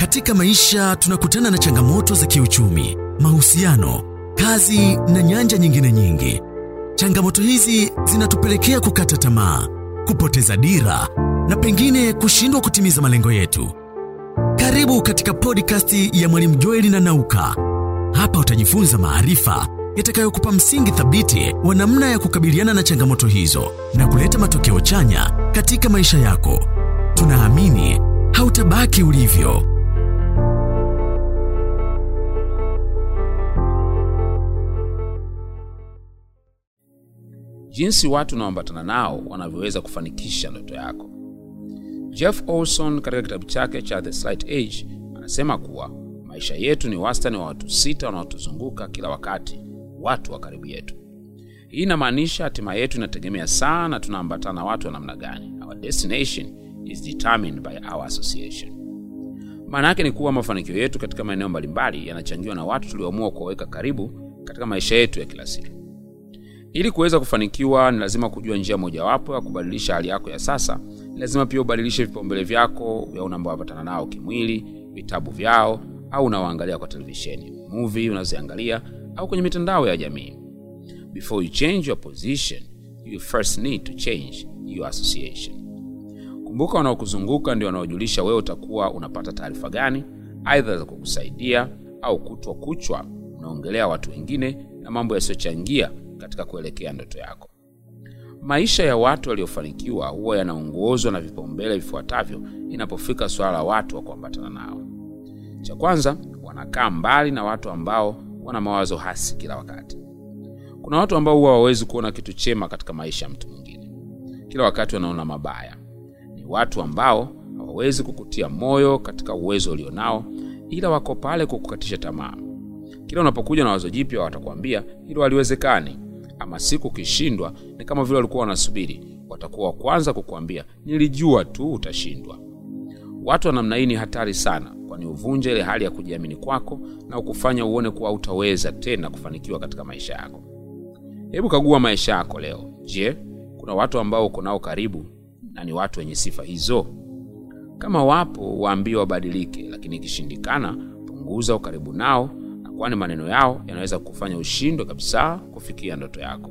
Katika maisha tunakutana na changamoto za kiuchumi, mahusiano, kazi na nyanja nyingine nyingi. Changamoto hizi zinatupelekea kukata tamaa, kupoteza dira na pengine kushindwa kutimiza malengo yetu. Karibu katika podcast ya Mwalimu Joel na Nauka. Hapa utajifunza maarifa yatakayokupa msingi thabiti wa namna ya kukabiliana na changamoto hizo na kuleta matokeo chanya katika maisha yako. Tunaamini hautabaki ulivyo. Jinsi watu unaoambatana nao wanavyoweza kufanikisha ndoto yako. Jeff Olson katika kitabu chake cha The Slight Age anasema kuwa maisha yetu ni wastani wa watu 6 wanaotuzunguka kila wakati, watu wa karibu yetu. Hii inamaanisha hatima yetu inategemea sana tunaambatana na watu wa namna gani. Our destination is determined by our association. Maana yake ni kuwa mafanikio yetu katika maeneo mbalimbali yanachangiwa na watu tulioamua kuwaweka karibu katika maisha yetu ya kila siku. Ili kuweza kufanikiwa ni lazima kujua njia mojawapo ya kubadilisha hali yako ya sasa. Ni lazima pia ubadilishe vipaumbele vyako vya unaoambatana nao kimwili, vitabu vyao au unaoangalia kwa televisheni, movie unazoangalia au kwenye mitandao ya jamii. Before you change your position, you first need to change your association. Kumbuka wanaokuzunguka ndio wanaojulisha wewe utakuwa unapata taarifa gani, aidha za kukusaidia au kutwa kuchwa unaongelea watu wengine na mambo yasiyochangia katika kuelekea ndoto yako. Maisha ya watu waliofanikiwa huwa yanaongozwa na vipaumbele vifuatavyo inapofika swala la watu wa kuambatana nao. Cha kwanza, wanakaa mbali na watu ambao wana mawazo hasi kila wakati. Kuna watu ambao huwa hawawezi kuona kitu chema katika maisha ya mtu mwingine. Kila wakati wanaona mabaya. Ni watu ambao hawawezi kukutia moyo katika uwezo ulionao, ila wako pale kukukatisha tamaa. Kila unapokuja na wazo jipya watakwambia hilo haliwezekani, ama siku ukishindwa ni kama vile walikuwa wanasubiri, watakuwa wa kwanza kukuambia nilijua tu utashindwa. Watu wa namna hii ni hatari sana, kwani uvunja ile hali ya kujiamini kwako na ukufanya uone kuwa utaweza tena kufanikiwa katika maisha yako. Hebu kagua maisha yako leo. Je, kuna watu ambao uko nao karibu na ni watu wenye sifa hizo? Kama wapo, waambie wabadilike, lakini ikishindikana, punguza ukaribu nao, kwani maneno yao yanaweza kufanya ushindwe kabisa kufikia ndoto yako.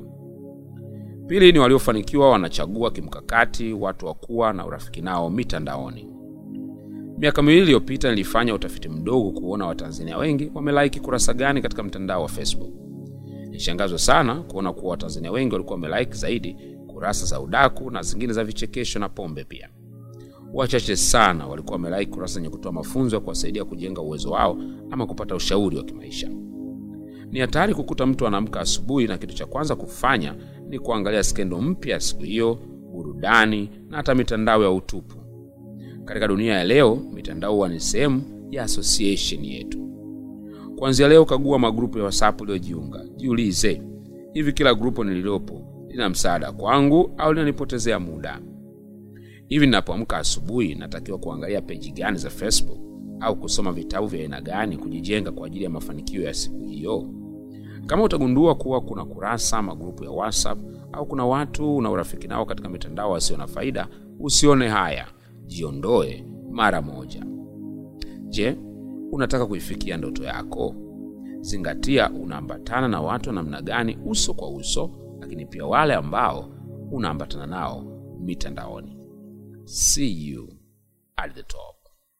Pili, ni waliofanikiwa wanachagua kimkakati watu wa kuwa na urafiki nao mitandaoni. Miaka 2 iliyopita nilifanya utafiti mdogo kuona Watanzania wengi wamelike kurasa gani katika mtandao wa Facebook. Nilishangazwa sana kuona kuwa Watanzania wengi walikuwa wamelike zaidi kurasa za udaku na zingine za vichekesho na pombe pia. Wachache sana walikuwa wamelike kurasa zenye kutoa mafunzo ya kuwasaidia kujenga uwezo wao ama kupata ushauri wa kimaisha. Ni hatari kukuta mtu anaamka asubuhi na kitu cha kwanza kufanya ni kuangalia skendo mpya siku hiyo, burudani na hata mitandao ya utupu. Katika dunia ya leo, mitandao ni sehemu ya association yetu. Kuanzia leo kagua magrupu ya WhatsApp uliojiunga. Jiulize, hivi kila grupu nililopo lina msaada kwangu au linanipotezea muda? Hivi ninapoamka asubuhi natakiwa kuangalia peji gani za Facebook au kusoma vitabu vya aina gani kujijenga kwa ajili ya mafanikio ya siku hiyo? Kama utagundua kuwa kuna kurasa, magrupu ya WhatsApp au kuna watu una urafiki nao katika mitandao wasio na faida, usione haya, jiondoe mara moja. Je, unataka kuifikia ndoto yako? Zingatia unaambatana na watu namna gani uso kwa uso, lakini pia wale ambao unaambatana nao mitandaoni. See you at the top.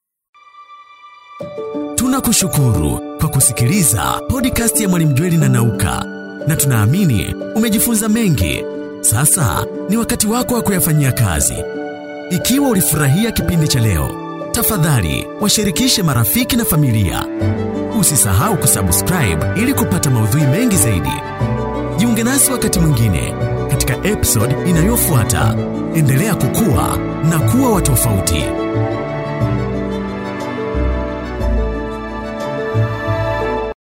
Tunakushukuru kwa kusikiliza podcast ya Mwalimu Joel na Nauka, na tunaamini umejifunza mengi. Sasa ni wakati wako wa kuyafanyia kazi. Ikiwa ulifurahia kipindi cha leo, tafadhali washirikishe marafiki na familia. Usisahau kusubscribe ili kupata maudhui mengi zaidi. Jiunge nasi wakati mwingine katika episode inayofuata. Endelea kukua na kuwa wa tofauti.